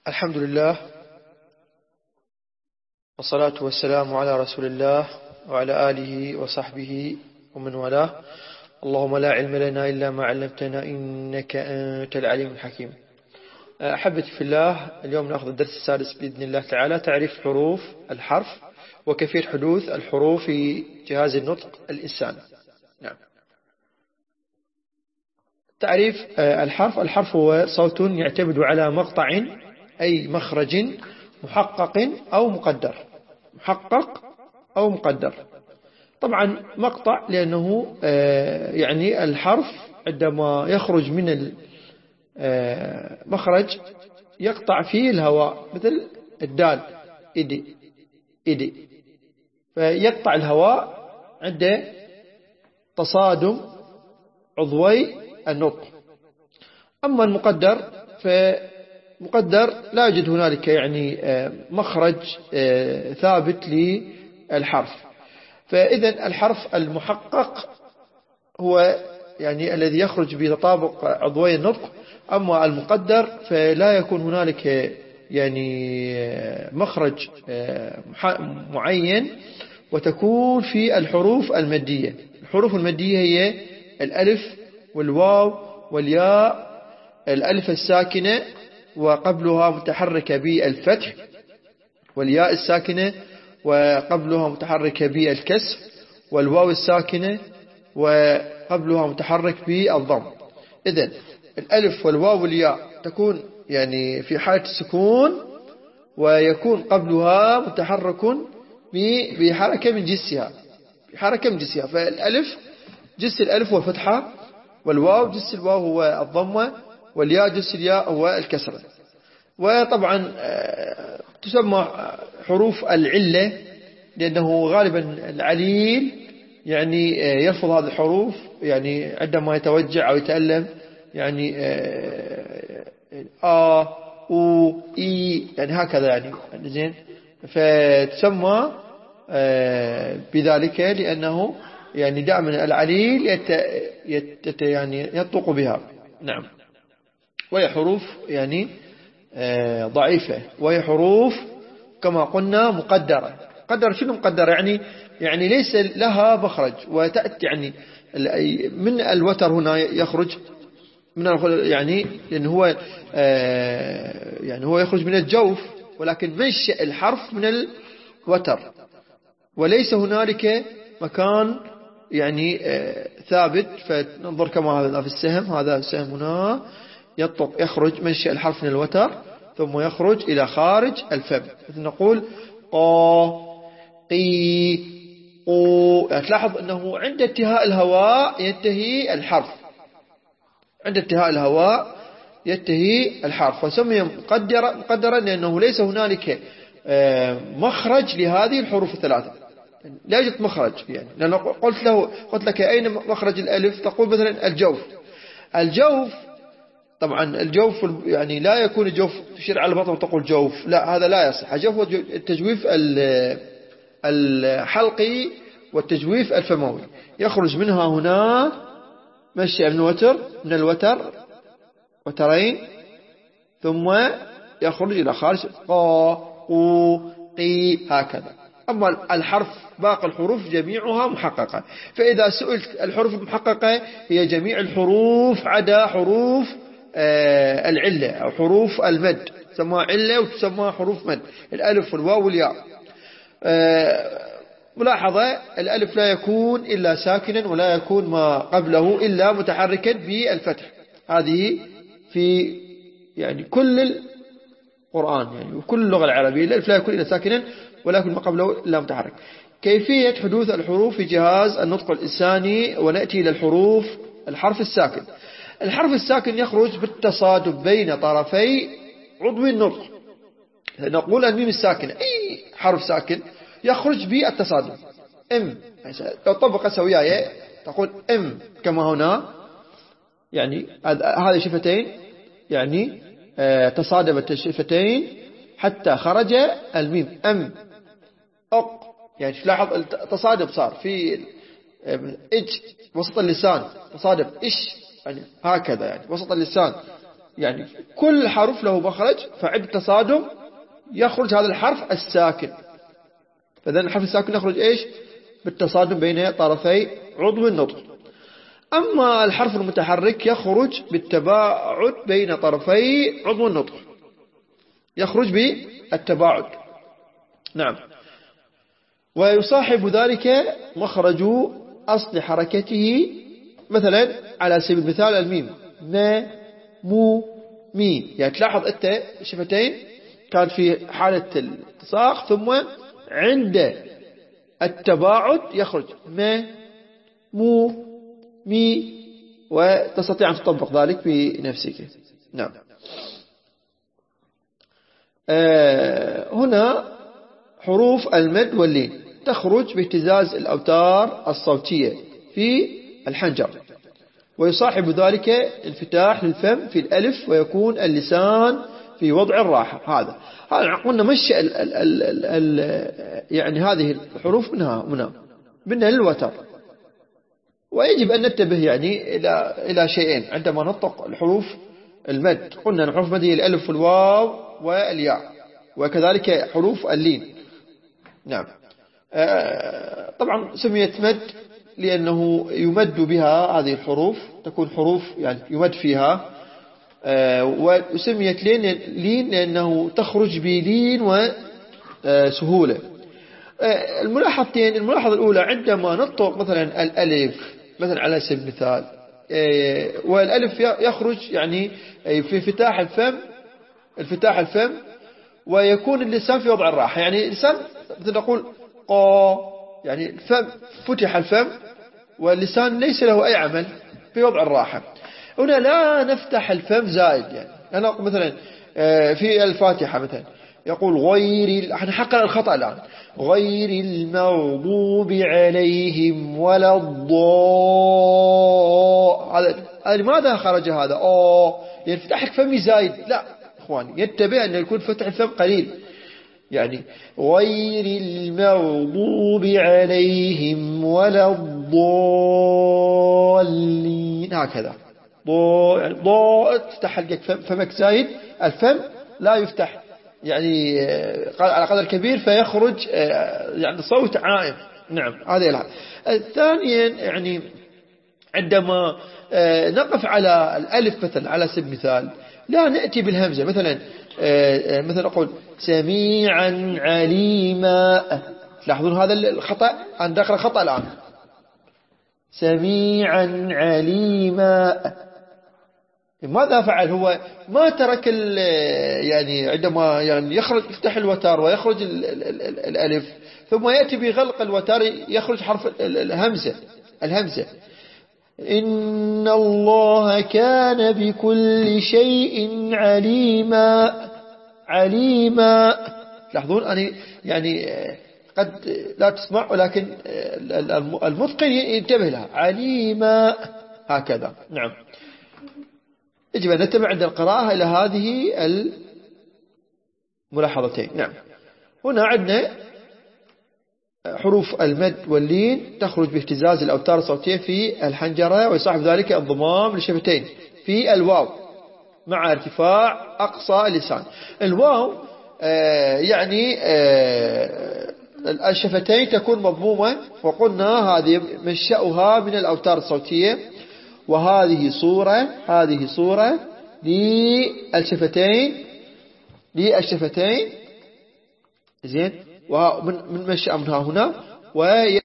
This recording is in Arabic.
الحمد لله والصلاة والسلام على رسول الله وعلى آله وصحبه ومن والاه. اللهم لا علم لنا إلا ما علمتنا إنك أنت العليم الحكيم. أحبتي في الله، اليوم نأخذ الدرس السادس بإذن الله تعالى، تعريف حروف الحرف وكيفية حدوث الحروف في جهاز النطق الإنساني. نعم. تعريف الحرف هو صوت يعتمد على مقطع أي مخرج محقق أو مقدر. محقق أو مقدر. طبعا مقطع لأنه يعني الحرف عندما يخرج من المخرج يقطع فيه الهواء، مثل الدال إدي إدي، فيقطع الهواء عند تصادم عضوي النطق. أما المقدر فمقدر لا يوجد هنالك يعني مخرج ثابت للحرف. فإذا الحرف المحقق هو يعني الذي يخرج بتطابق عضوي النطق. أما المقدر فلا يكون هنالك يعني مخرج معين، وتكون في الحروف المادية. الحروف المادية هي الألف والواو والياء. الألف الساكنة وقبلها متحركة بالفتح، والياء الساكنة وقبلها متحركة بالكسر، والواو الساكنة وقبلها متحرك بالضم. إذن الألف والواو والياء تكون يعني في حالة السكون، ويكون قبلها متحرك بحركة من جسها، بحركة من جسها. فالألف جس الألف هو الفتحة، والواو جس الواو هو الضمة، والياء جس الياء هو الكسرة. وطبعا تسمى حروف العلة لأنه غالبا العليل يعني يلفظ هذه الحروف يعني عندما يتوجع أو يتألم، يعني أو إي، يعني هكذا يعني زين. فتسمى بذلك لأنه يعني دائما العليل يعني ينطق بها. نعم. وهي حروف يعني ضعيفة، وهي حروف كما قلنا مقدرة. مقدرة شنو مقدرة؟ يعني ليس لها مخرج، وتأتي يعني من الوتر هنا يخرج من يعني لأنه هو يعني هو يخرج من الجوف، ولكن منشأ الحرف من الوتر، وليس هنالك مكان يعني ثابت. فننظر كما هذا في السهم، هذا السهم هنا يخرج منشأ الحرف من الوتر ثم يخرج إلى خارج الفم، مثل نقول قا قي قو. تلاحظ أنه عند انتهاء الهواء ينتهي الحرف، عند انتهاء الهواء ينتهي الحرف. وسمي مقدرا لأنه ليس هنالك مخرج لهذه الحروف الثلاثة، لا يوجد مخرج. يعني لأنه قلت لك أين مخرج الألف، تقول مثلا الجوف. الجوف طبعا الجوف يعني لا يكون الجوف تشير على البطن وتقول جوف، لا، هذا لا يصح. الجوف هو التجويف الحلقي والتجويف الفموي، يخرج منها هنا مشي من الوتر وترين، ثم يخرج إلى خارج قا قو قي، هكذا. أما الحرف باقي الحروف جميعها محققة. فإذا سئلت الحروف المحققة هي جميع الحروف عدا حروف العلة أو حروف المد، تسمى علة وتسمى حروف مد، الألف والواو والياء. ملاحظة: الألف لا يكون إلا ساكنا، ولا يكون ما قبله إلا متحركا بالفتح. هذه في يعني كل القرآن يعني وكل اللغة العربية، الألف لا يكون إلا ساكنا ولا يكون ما قبله إلا متحرك. كيفية حدوث الحروف في جهاز النطق الإنساني. ونأتي إلى الحرف الساكن. الحرف الساكن يخرج بالتصادم بين طرفي عضو النطق. نقول الميم الساكنة، أي حرف ساكن يخرج بالتصادم. ام، لو طبق سوياية تقول ام كما هنا، يعني هذه شفتين يعني تصادمت الشفتين حتى خرج الميم ام. أق، يعني تلاحظ التصادم صار في إج وسط اللسان، تصادم إش، يعني هكذا يعني وسط اللسان يعني كل حرف له مخرج، فعند تصادم يخرج هذا الحرف الساكن. فإذا الحرف الساكن يخرج إيش؟ بالتصادم بين طرفي عضو النطق. أما الحرف المتحرك يخرج بالتباعد بين طرفي عضو النطق، يخرج بالتباعد. نعم. ويصاحب ذلك مخرج أصل حركته، مثلا على سبيل المثال الميم، ما مو مي. يعني تلاحظ أنت شفتين كان في حالة التصاق، ثم عند التباعد يخرج ما مو مي، وتستطيع أن تطبق ذلك بنفسك. نعم. هنا حروف المد واللين تخرج باهتزاز الأوتار الصوتية في الحنجر، ويصاحب ذلك انفتاح للفم في الألف، ويكون اللسان في وضع الراحة. هذا قلنا مشي يعني هذه الحروف منها للوتر. ويجب أن ننتبه يعني إلى شيئين عندما نطق الحروف المد. قلنا الحروف المد هي الألف والواو والياء، وكذلك حروف اللين. نعم. طبعا سميت مد لأنه يمد بها هذه الحروف، تكون حروف يعني يمد فيها. وسميت لين لأنه تخرج بلين وسهولة. الملاحظة الأولى عندما نطق مثلا الألف، مثلا على سبيل المثال، والألف يخرج يعني في انفتاح الفم، ويكون اللسان في وضع الراحة. يعني اللسان مثل نقول قا، يعني الفم فتح الفم واللسان ليس له أي عمل، في وضع الراحة. هنا لا نفتح الفم زائد. يعني أنا أقول مثلا في الفاتحة مثلا يقول احنا حقنا الخطأ الآن، غير المغضوب عليهم ولا هذا لماذا خرج هذا؟ يعني فتح فمي زايد. لا إخواني، ينتبه أن يكون فتح الفم قليل. يعني غير المغضوب عليهم ولا الضالين، هكذا. يعني تفتح فمك زايد، الفم لا يفتح يعني على قدر كبير، فيخرج يعني صوت عائم. نعم، هذه الحالة. ثانيا يعني عندما نقف على الألف مثلا على سبيل المثال، لا نأتي بالهمزة. مثلا أقول سميعا عليما. تلاحظون هذا الخطأ، أنا داخل خطأ الآن. سميعا عليما، ماذا فعل؟ هو ما ترك يعني عندما يعني يفتح الوتر ويخرج الألف، ثم يأتي بغلق الوتر يخرج حرف الهمزة. إن الله كان بكل شيء عليما. تلاحظون أنا يعني قد لا تسمع، ولكن المتقن ينتبه لها، عليما، هكذا. نعم. يجب أن نتبع عند القراءة إلى هذه الملاحظتين. نعم. هنا عندنا حروف المد واللين تخرج باهتزاز الأوتار الصوتية في الحنجرة، ويصاحب ذلك انضمام للشفتين في الواو مع ارتفاع أقصى اللسان. الواو يعني الشفتين تكون مضمومة، وقلنا هذه منشأها من الأوتار الصوتية، وهذه صورة للشفتين زين، ومن منشأ منها هنا.